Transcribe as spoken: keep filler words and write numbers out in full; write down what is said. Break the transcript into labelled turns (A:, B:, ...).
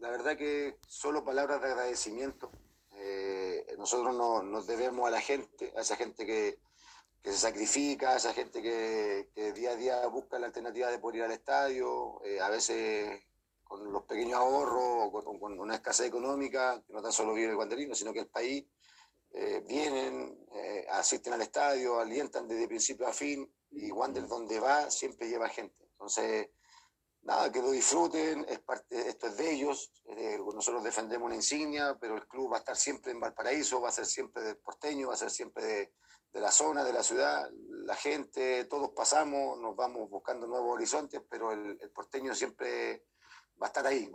A: la verdad que solo palabras de agradecimiento. Eh, nosotros no, nos debemos a la gente, a esa gente que, que se sacrifica, a esa gente que, que, día a día busca la alternativa de poder ir al estadio, eh, a veces con los pequeños ahorros o con, con, una escasez económica, que no tan solo vive el guanderino, sino que el país, eh, vienen, eh, asisten al estadio, alientan desde principio a fin, y Wander donde va siempre lleva gente. Entonces, nada, que lo disfruten, es parte, esto es de ellos, eh, nosotros defendemos una insignia, pero el club va a estar siempre en Valparaíso, va a ser siempre del porteño, va a ser siempre de, de la zona, de la ciudad, la gente, todos pasamos, nos vamos buscando nuevos horizontes, pero el, el porteño siempre va a estar ahí.